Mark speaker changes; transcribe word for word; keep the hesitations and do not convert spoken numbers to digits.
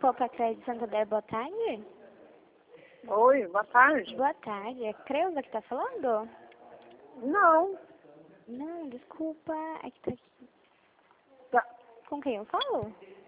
Speaker 1: Copa Crédito Santander, boa tarde.
Speaker 2: Oi, boa tarde.
Speaker 1: Boa tarde, é Creuza que tá falando?
Speaker 2: Não.
Speaker 1: Não, desculpa, é que tá aqui.
Speaker 2: Tá.
Speaker 1: Com quem eu falo?